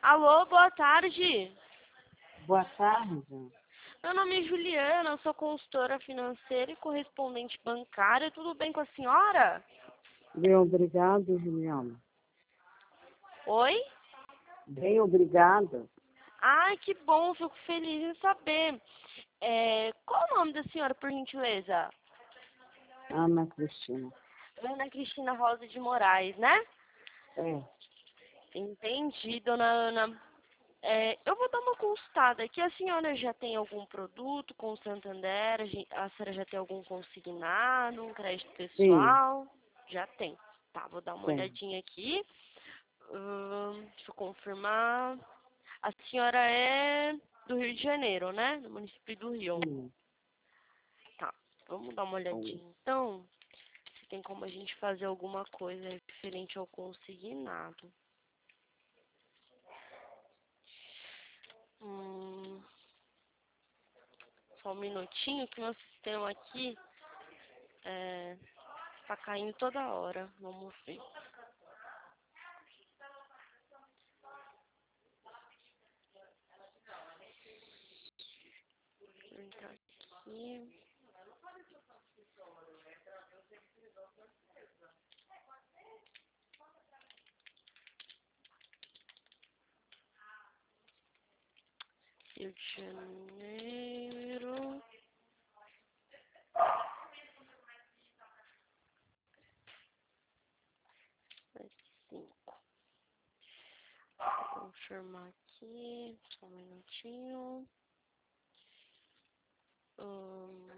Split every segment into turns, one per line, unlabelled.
Alô, boa tarde.
Boa tarde.
Meu nome é Juliana, eu sou consultora financeira e correspondente bancária. Tudo bem com a senhora?
Bem, obrigado, Juliana.
Oi?
Bem, obrigada.
Ai, que bom, fico feliz em saber. Qual o nome da senhora, por gentileza?
Ana Cristina.
Ana Cristina Rosa de Moraes, né?
É,
Entendi, dona Ana. Eu vou dar uma consultada aqui. A senhora já tem algum produto com o Santander? A senhora já tem algum consignado, um crédito
sim,
pessoal? Já tem. Tá, vou dar uma
tem.
olhadinha aqui. Deixa eu confirmar. A senhora é do Rio de Janeiro, né? Do município do Rio.
Sim.
Tá, vamos dar uma olhadinha então. Se tem como a gente fazer alguma coisa referente ao consignado. Hum, Só um minutinho que meu sistema aqui tá caindo toda hora. Vamos ver. Vou entrar aqui. Rio de Janeiro. Cinco. Vou confirmar aqui. Só um minutinho. Hum,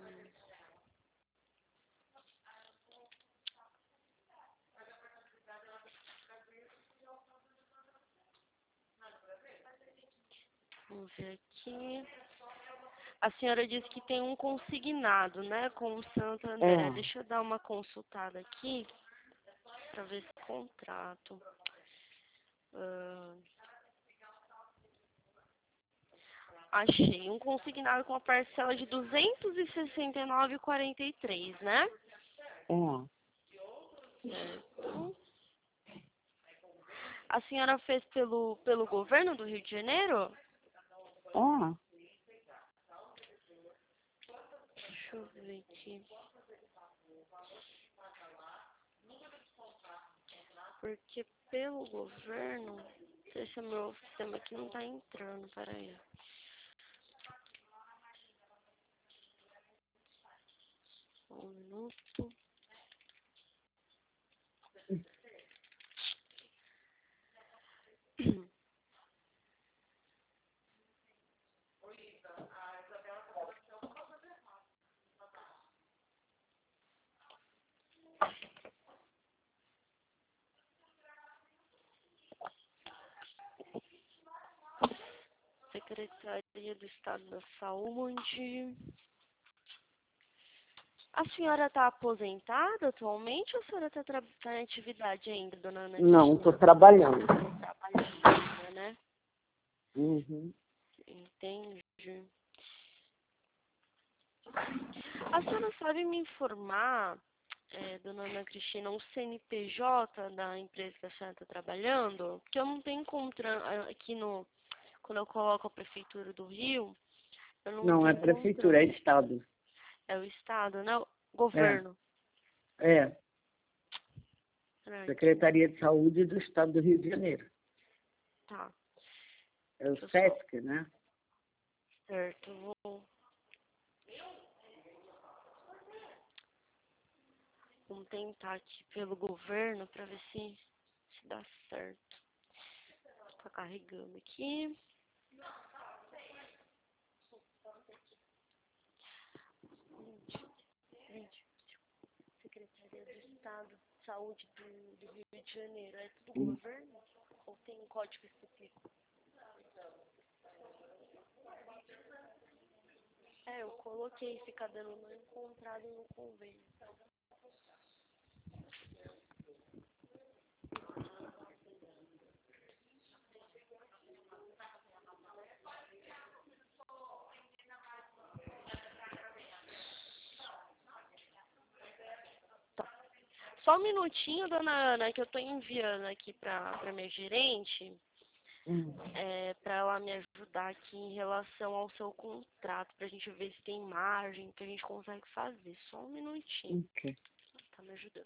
Vamos ver aqui. A senhora disse que tem um consignado, né? Com o Santander.
É,
Deixa eu dar uma consultada aqui para ver esse contrato. Achei um consignado com a parcela de 269,43, né?
é.
Certo. A senhora fez pelo governo do Rio de Janeiro?
É,
Deixa eu ver aqui. Porque pelo governo, não sei se o meu sistema aqui não tá entrando, peraí. Só um minuto. Secretaria do Estado da Saúde. A senhora está aposentada atualmente ou a senhora tá em atividade ainda, dona Ana
não, estou
Cristina?
trabalhando.
Trabalhando ainda, né?
Uhum.
Entendi. A senhora sabe me informar, dona Ana Cristina, um CNPJ da empresa que a senhora está trabalhando? Porque eu não estou encontrando aqui no... Quando eu coloco a Prefeitura do Rio, eu não
Não,
estou
é prefeitura, é
encontrando.
estado.
É o Estado, né? O
É,
governo.
é.
Peraí,
Secretaria de Saúde do Estado do Rio de Janeiro.
tá.
É o
Deixa eu só...
SESC, né?
Certo, vamos tentar aqui pelo governo para ver se dá certo. Tá carregando aqui. Gente, Secretaria do Estado de Saúde do Rio de Janeiro. É tudo governo? Ou tem um código específico? Eu coloquei ficar dando não encontrado no convênio. Só um minutinho, dona Ana, que eu tô enviando aqui pra minha gerente. para ela me ajudar aqui em relação ao seu contrato, pra gente ver se tem margem que a gente consegue fazer. Só um minutinho.
Ok.
Tá me ajudando.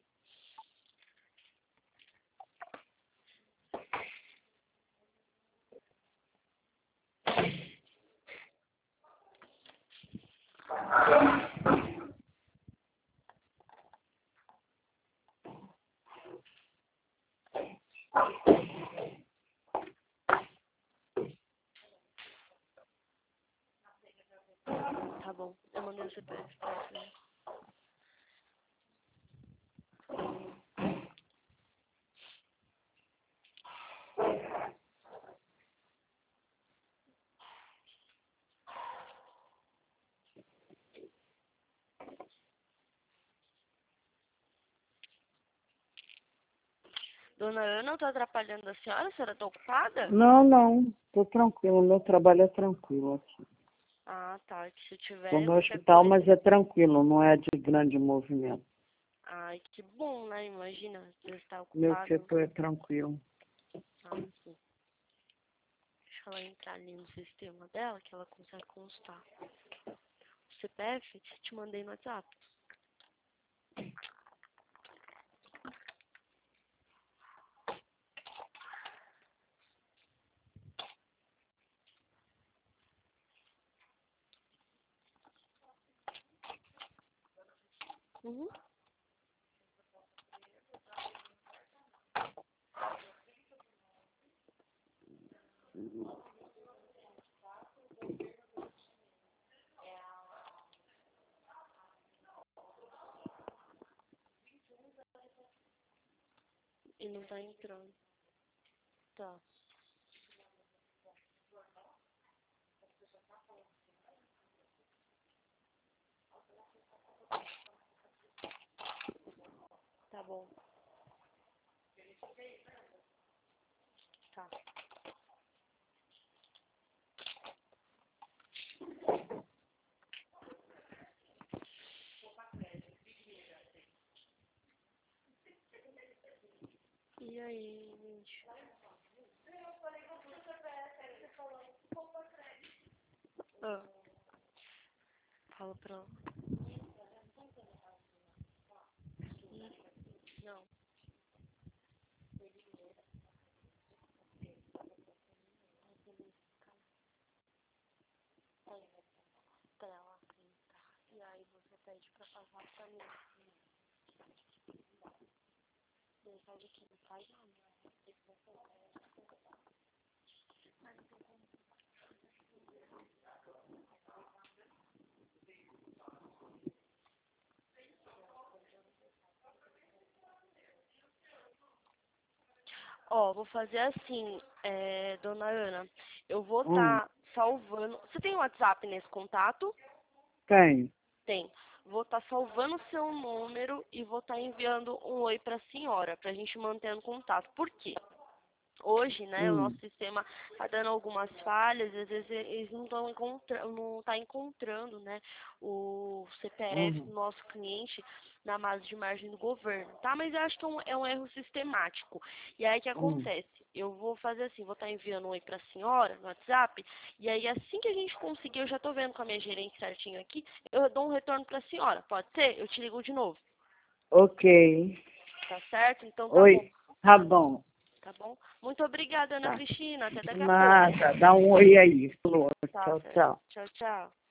Tá bom, eu mandei o CPF pra você. Dona Ana, eu tô atrapalhando a senhora? A senhora tá ocupada?
Não, não. Tô tranquilo. Meu trabalho é tranquilo aqui.
Ah, tá. Que se
Tô
tiver
no
qualquer
hospital,
coisa...
mas é tranquilo. Não é de grande movimento.
Ai, que bom, né? Imagina, você está
Meu
ocupado.
setor é tranquilo.
Ah, sim. Deixa ela entrar ali no sistema dela, que ela consegue constar. O CPF, te mandei no WhatsApp. Uhum. E não tá entrando. Tá. Tá bom. Tá. E aí, gente? Ah, fala pra ela. Não. Pra ela sentar. E aí você pede pra passar pra mim. Mensagem aqui, não faz nada. Ó, vou fazer assim, dona Ana. Eu vou estar salvando. Você tem WhatsApp nesse contato?
Tenho.
Tem. Vou estar salvando o seu número e vou estar enviando um oi para a senhora, para a gente mantendo contato. Por quê? Hoje, né, o nosso sistema está dando algumas falhas, às vezes eles não estão encontrando, né, o CPF do nosso cliente na base de margem do governo, tá? Mas eu acho que é um erro sistemático. E aí o que acontece? Eu vou fazer assim, vou estar enviando um oi para a senhora no WhatsApp, e aí assim que a gente conseguir, eu já estou vendo com a minha gerente certinho aqui, eu dou um retorno para a senhora. Pode ser? Eu te ligo de novo.
Ok.
Tá certo? Então tá bom.
Oi. Tá bom.
Tá bom? Muito obrigada, Ana
Tá.
Cristina. Até daqui a pouco.
Nada. Dá um oi aí. Falou.
Tá
Tchau,
certo.
tchau.
Tchau, tchau.